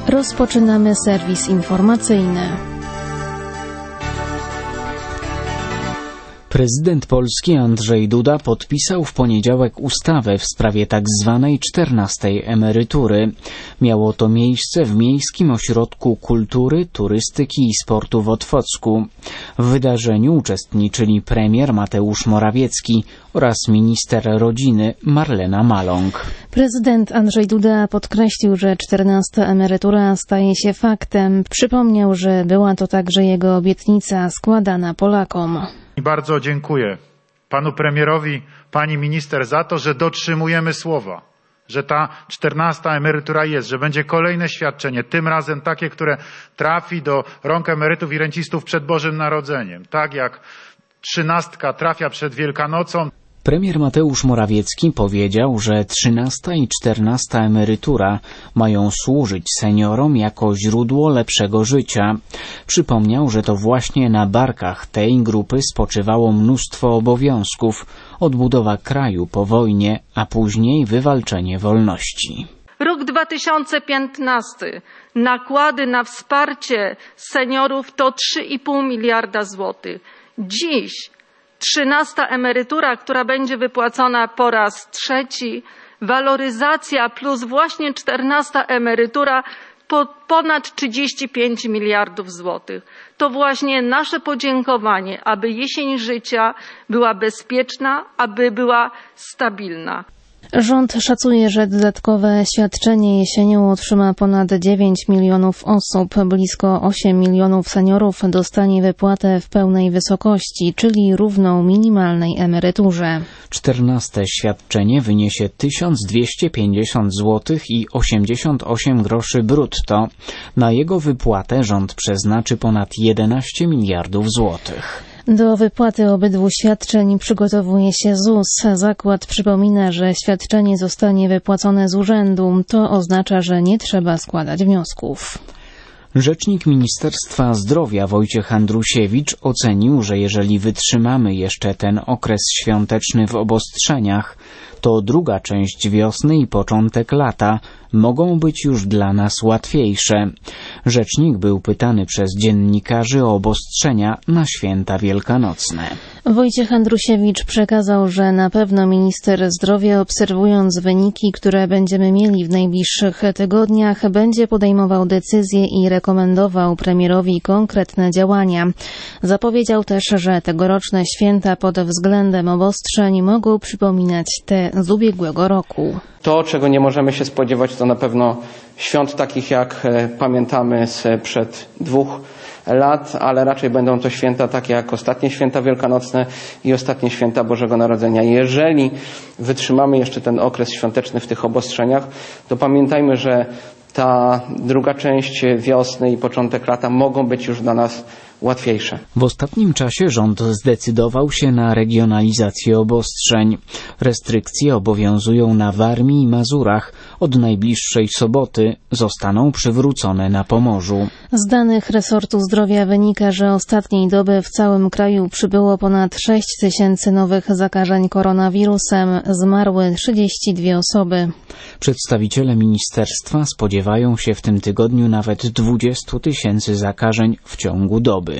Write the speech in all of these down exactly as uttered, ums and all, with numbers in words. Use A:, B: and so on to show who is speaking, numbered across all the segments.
A: Rozpoczynamy serwis informacyjny.
B: Prezydent Polski Andrzej Duda podpisał w poniedziałek ustawę w sprawie tak zwanej czternastej emerytury. Miało to miejsce w Miejskim Ośrodku Kultury, Turystyki i Sportu w Otwocku. W wydarzeniu uczestniczyli premier Mateusz Morawiecki oraz minister rodziny Marlena Maląg.
A: Prezydent Andrzej Duda podkreślił, że czternasta emerytura staje się faktem. Przypomniał, że była to także jego obietnica składana Polakom.
C: Bardzo dziękuję panu premierowi, pani minister za to, że dotrzymujemy słowa, że ta czternasta emerytura jest, że będzie kolejne świadczenie, tym razem takie, które trafi do rąk emerytów i rencistów przed Bożym Narodzeniem, tak jak trzynastka trafia przed Wielkanocą.
B: Premier Mateusz Morawiecki powiedział, że trzynasta i czternasta emerytura mają służyć seniorom jako źródło lepszego życia. Przypomniał, że to właśnie na barkach tej grupy spoczywało mnóstwo obowiązków, odbudowa kraju po wojnie, a później wywalczenie wolności.
D: Rok dwa tysiące piętnasty. Nakłady na wsparcie seniorów to trzy i pół miliarda złotych. Dziś trzynasta emerytura, która będzie wypłacona po raz trzeci, waloryzacja plus właśnie czternasta emerytura po ponad trzydzieści pięć miliardów złotych. To właśnie nasze podziękowanie, aby jesień życia była bezpieczna, aby była stabilna.
A: Rząd szacuje, że dodatkowe świadczenie jesienią otrzyma ponad dziewięć milionów osób. Blisko osiem milionów seniorów dostanie wypłatę w pełnej wysokości, czyli równą minimalnej emeryturze.
B: Czternaste świadczenie wyniesie tysiąc dwieście pięćdziesiąt złotych i osiemdziesiąt osiem groszy brutto. Na jego wypłatę rząd przeznaczy ponad jedenaście miliardów złotych.
A: Do wypłaty obydwu świadczeń przygotowuje się Z U S. Zakład przypomina, że świadczenie zostanie wypłacone z urzędu. To oznacza, że nie trzeba składać wniosków.
B: Rzecznik Ministerstwa Zdrowia Wojciech Andrusiewicz ocenił, że jeżeli wytrzymamy jeszcze ten okres świąteczny w obostrzeniach, to druga część wiosny i początek lata mogą być już dla nas łatwiejsze. Rzecznik był pytany przez dziennikarzy o obostrzenia na święta wielkanocne.
A: Wojciech Andrusiewicz przekazał, że na pewno minister zdrowia, obserwując wyniki, które będziemy mieli w najbliższych tygodniach, będzie podejmował decyzje i rekomendował premierowi konkretne działania. Zapowiedział też, że tegoroczne święta pod względem obostrzeń mogą przypominać te z ubiegłego roku.
E: To, czego nie możemy się spodziewać, to na pewno świąt takich, jak pamiętamy sprzed dwóch lat, ale raczej będą to święta takie jak ostatnie święta wielkanocne i ostatnie święta Bożego Narodzenia. Jeżeli wytrzymamy jeszcze ten okres świąteczny w tych obostrzeniach, to pamiętajmy, że ta druga część wiosny i początek lata mogą być już dla nas łatwiejsze.
B: W ostatnim czasie rząd zdecydował się na regionalizację obostrzeń. Restrykcje obowiązują na Warmii i Mazurach. Od najbliższej soboty zostaną przywrócone na Pomorzu.
A: Z danych resortu zdrowia wynika, że ostatniej doby w całym kraju przybyło ponad sześć tysięcy nowych zakażeń koronawirusem. Zmarły trzydzieści dwie osoby.
B: Przedstawiciele ministerstwa spodziewają się w tym tygodniu nawet dwudziestu tysięcy zakażeń w ciągu doby.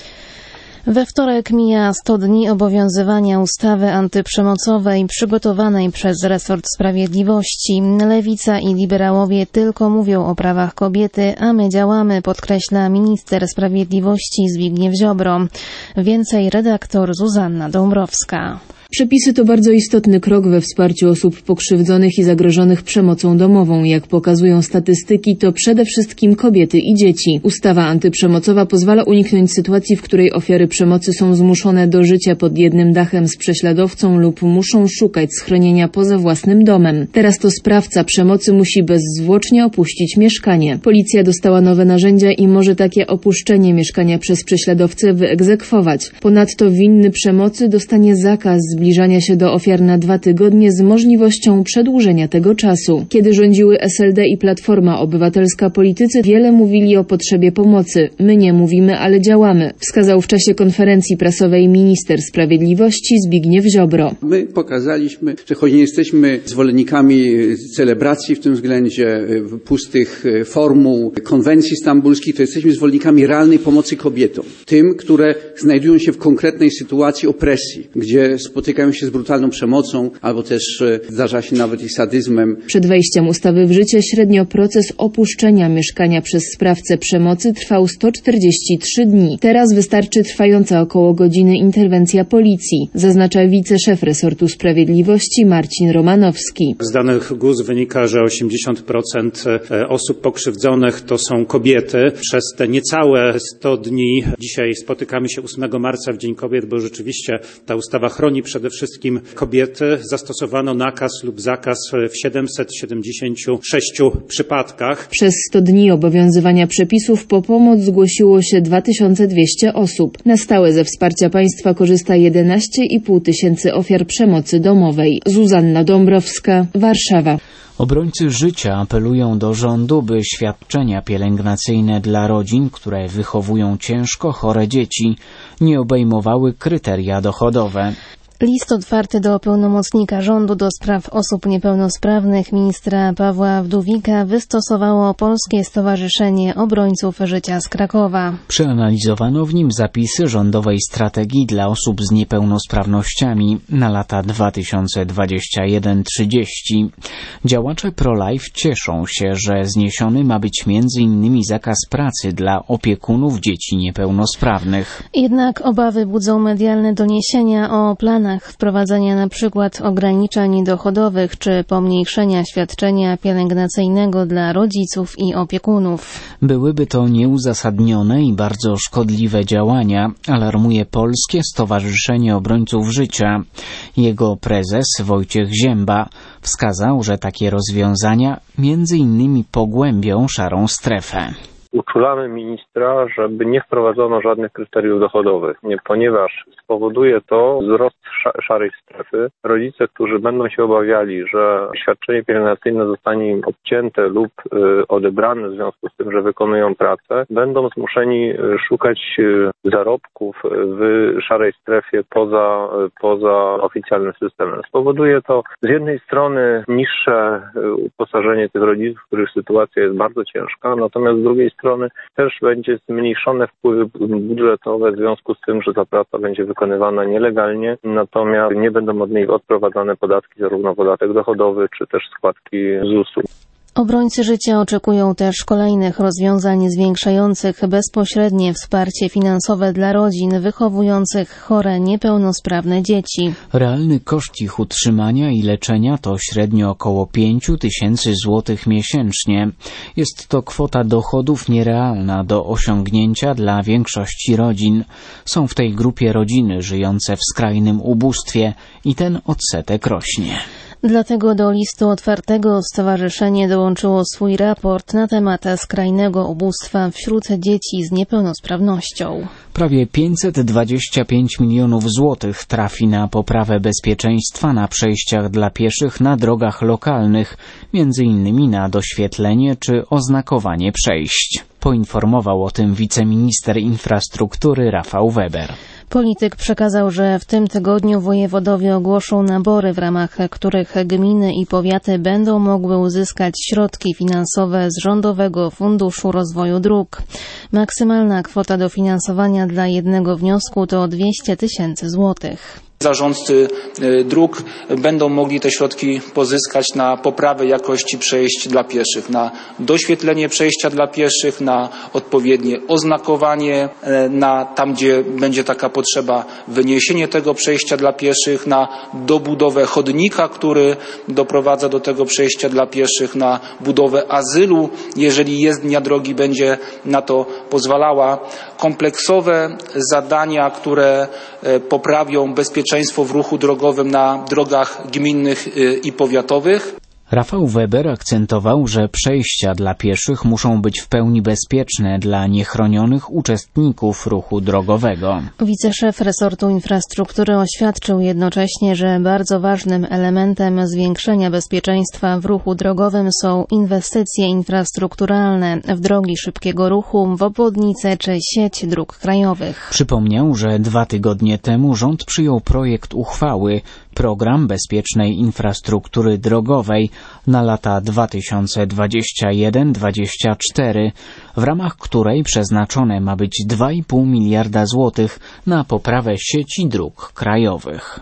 A: We wtorek mija sto dni obowiązywania ustawy antyprzemocowej przygotowanej przez resort sprawiedliwości. Lewica i liberałowie tylko mówią o prawach kobiety, a my działamy, podkreśla minister sprawiedliwości Zbigniew Ziobro. Więcej redaktor Zuzanna Dąbrowska.
F: Przepisy to bardzo istotny krok we wsparciu osób pokrzywdzonych i zagrożonych przemocą domową. Jak pokazują statystyki, to przede wszystkim kobiety i dzieci. Ustawa antyprzemocowa pozwala uniknąć sytuacji, w której ofiary przemocy są zmuszone do życia pod jednym dachem z prześladowcą lub muszą szukać schronienia poza własnym domem. Teraz to sprawca przemocy musi bezzwłocznie opuścić mieszkanie. Policja dostała nowe narzędzia i może takie opuszczenie mieszkania przez prześladowcę wyegzekwować. Ponadto winny przemocy dostanie zakaz zbliżania zbliżania się do ofiar na dwa tygodnie z możliwością przedłużenia tego czasu. Kiedy rządziły S L D i Platforma Obywatelska, politycy wiele mówili o potrzebie pomocy. My nie mówimy, ale działamy, wskazał w czasie konferencji prasowej minister sprawiedliwości Zbigniew Ziobro.
G: My pokazaliśmy, że choć nie jesteśmy zwolennikami celebracji w tym względzie, pustych formuł, konwencji stambulskich, to jesteśmy zwolennikami realnej pomocy kobietom. Tym, które znajdują się w konkretnej sytuacji opresji, gdzie spotykają się z brutalną przemocą, albo też zdarza się nawet i sadyzmem.
F: Przed wejściem ustawy w życie średnio proces opuszczenia mieszkania przez sprawcę przemocy trwał sto czterdzieści trzy dni. Teraz wystarczy trwająca około godziny interwencja policji, zaznacza wiceszef resortu sprawiedliwości Marcin Romanowski.
H: Z danych G U S wynika, że osiemdziesiąt procent osób pokrzywdzonych to są kobiety. Przez te niecałe sto dni, dzisiaj spotykamy się ósmego marca w Dzień Kobiet, bo rzeczywiście ta ustawa chroni przede wszystkim kobiety. Zastosowano nakaz lub zakaz w siedemset siedemdziesięciu sześciu przypadkach.
F: Przez sto dni obowiązywania przepisów po pomoc zgłosiło się dwa tysiące dwieście osób. Na stałe ze wsparcia państwa korzysta jedenaście i pół tysięcy ofiar przemocy domowej. Zuzanna Dąbrowska, Warszawa.
B: Obrońcy życia apelują do rządu, by świadczenia pielęgnacyjne dla rodzin, które wychowują ciężko chore dzieci, nie obejmowały kryteria dochodowe.
A: List otwarty do pełnomocnika rządu do spraw osób niepełnosprawnych ministra Pawła Wdówika wystosowało Polskie Stowarzyszenie Obrońców Życia z Krakowa.
B: Przeanalizowano w nim zapisy rządowej strategii dla osób z niepełnosprawnościami na lata dwa tysiące dwudziesty pierwszy do trzydziestego. Działacze pro-life cieszą się, że zniesiony ma być między innymi zakaz pracy dla opiekunów dzieci niepełnosprawnych.
A: Jednak obawy budzą medialne doniesienia o planach wprowadzenia na przykład ograniczeń dochodowych czy pomniejszenia świadczenia pielęgnacyjnego dla rodziców i opiekunów.
B: Byłyby to nieuzasadnione i bardzo szkodliwe działania, alarmuje Polskie Stowarzyszenie Obrońców Życia. Jego prezes Wojciech Zięba wskazał, że takie rozwiązania między innymi pogłębią szarą strefę.
I: Uczulamy ministra, żeby nie wprowadzono żadnych kryteriów dochodowych, nie, ponieważ spowoduje to wzrost szarej strefy. Rodzice, którzy będą się obawiali, że świadczenie pielęgnacyjne zostanie im odcięte lub y, odebrane w związku z tym, że wykonują pracę, będą zmuszeni szukać zarobków w szarej strefie poza, poza oficjalnym systemem. Spowoduje to z jednej strony niższe uposażenie tych rodziców, których sytuacja jest bardzo ciężka, natomiast z drugiej strony też będzie zmniejszone wpływy budżetowe w związku z tym, że ta praca będzie wykonywana nielegalnie, natomiast nie będą od niej odprowadzane podatki, zarówno podatek dochodowy, czy też składki z U S U.
A: Obrońcy życia oczekują też kolejnych rozwiązań zwiększających bezpośrednie wsparcie finansowe dla rodzin wychowujących chore, niepełnosprawne dzieci.
B: Realny koszt ich utrzymania i leczenia to średnio około pięć tysięcy złotych miesięcznie. Jest to kwota dochodów nierealna do osiągnięcia dla większości rodzin. Są w tej grupie rodziny żyjące w skrajnym ubóstwie i ten odsetek rośnie.
A: Dlatego do listu otwartego stowarzyszenie dołączyło swój raport na temat skrajnego ubóstwa wśród dzieci z niepełnosprawnością.
B: Prawie pięćset dwadzieścia pięć milionów złotych trafi na poprawę bezpieczeństwa na przejściach dla pieszych na drogach lokalnych, między innymi na doświetlenie czy oznakowanie przejść. Poinformował o tym wiceminister infrastruktury Rafał Weber.
A: Polityk przekazał, że w tym tygodniu wojewodowie ogłoszą nabory, w ramach których gminy i powiaty będą mogły uzyskać środki finansowe z Rządowego Funduszu Rozwoju Dróg. Maksymalna kwota dofinansowania dla jednego wniosku to dwieście tysięcy złotych.
J: Zarządcy dróg będą mogli te środki pozyskać na poprawę jakości przejść dla pieszych, na doświetlenie przejścia dla pieszych, na odpowiednie oznakowanie, na tam, gdzie będzie taka potrzeba, wyniesienie tego przejścia dla pieszych, na dobudowę chodnika, który doprowadza do tego przejścia dla pieszych, na budowę azylu, jeżeli jezdnia drogi będzie na to pozwalała. Kompleksowe zadania, które poprawią bezpieczeństwo w ruchu drogowym na drogach gminnych i powiatowych.
B: Rafał Weber akcentował, że przejścia dla pieszych muszą być w pełni bezpieczne dla niechronionych uczestników ruchu drogowego.
A: Wiceszef resortu infrastruktury oświadczył jednocześnie, że bardzo ważnym elementem zwiększenia bezpieczeństwa w ruchu drogowym są inwestycje infrastrukturalne w drogi szybkiego ruchu, w obwodnice czy sieć dróg krajowych.
B: Przypomniał, że dwa tygodnie temu rząd przyjął projekt uchwały Program Bezpiecznej Infrastruktury Drogowej na lata dwa tysiące dwudziesty pierwszy do dwudziestego czwartego, w ramach której przeznaczone ma być dwa i pół miliarda złotych na poprawę sieci dróg krajowych.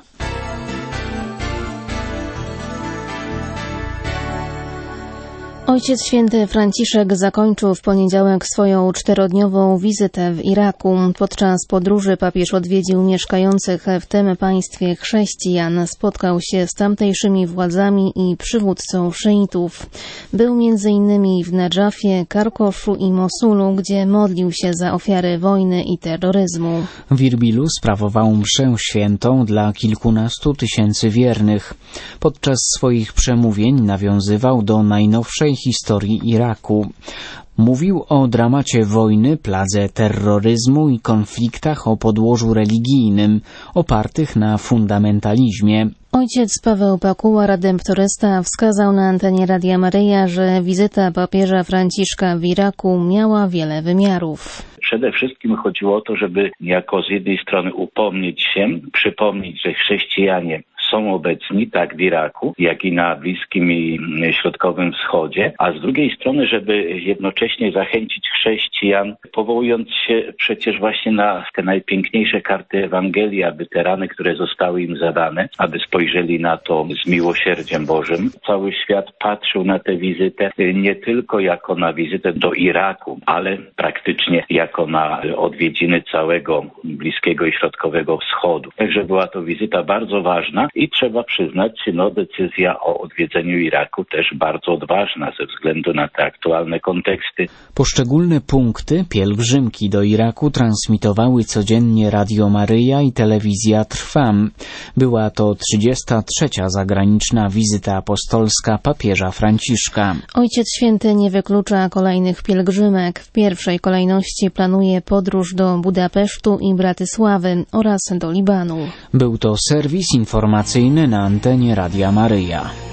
A: Ojciec Święty Franciszek zakończył w poniedziałek swoją czterodniową wizytę w Iraku. Podczas podróży papież odwiedził mieszkających w tym państwie chrześcijan, spotkał się z tamtejszymi władzami i przywódcą szyitów. Był między innymi w Nadżafie, Karkoszu i Mosulu, gdzie modlił się za ofiary wojny i terroryzmu.
B: W Irbilu sprawował mszę świętą dla kilkunastu tysięcy wiernych. Podczas swoich przemówień nawiązywał do najnowszej historii Iraku. Mówił o dramacie wojny, pladze terroryzmu i konfliktach o podłożu religijnym, opartych na fundamentalizmie.
A: Ojciec Paweł Pakuła, redemptorysta, wskazał na antenie Radia Maryja, że wizyta papieża Franciszka w Iraku miała wiele wymiarów.
K: Przede wszystkim chodziło o to, żeby niejako z jednej strony upomnieć się, przypomnieć, że chrześcijanie są obecni tak w Iraku, jak i na Bliskim i Środkowym Wschodzie, a z drugiej strony, żeby jednocześnie zachęcić chrześcijan, powołując się przecież właśnie na te najpiękniejsze karty Ewangelii, aby te rany, które zostały im zadane, aby spojrzeli na to z miłosierdziem Bożym. Cały świat patrzył na tę wizytę nie tylko jako na wizytę do Iraku, ale praktycznie jako na odwiedziny całego Bliskiego i Środkowego Wschodu. Także była to wizyta bardzo ważna. I trzeba przyznać, no decyzja o odwiedzeniu Iraku też bardzo odważna ze względu na te aktualne konteksty.
B: Poszczególne punkty pielgrzymki do Iraku transmitowały codziennie Radio Maryja i telewizja Trwam. Była to trzydziesta trzecia zagraniczna wizyta apostolska papieża Franciszka.
A: Ojciec Święty nie wyklucza kolejnych pielgrzymek. W pierwszej kolejności planuje podróż do Budapesztu i Bratysławy oraz do Libanu.
B: Był to serwis informacyjny na antenie Radia Maryja.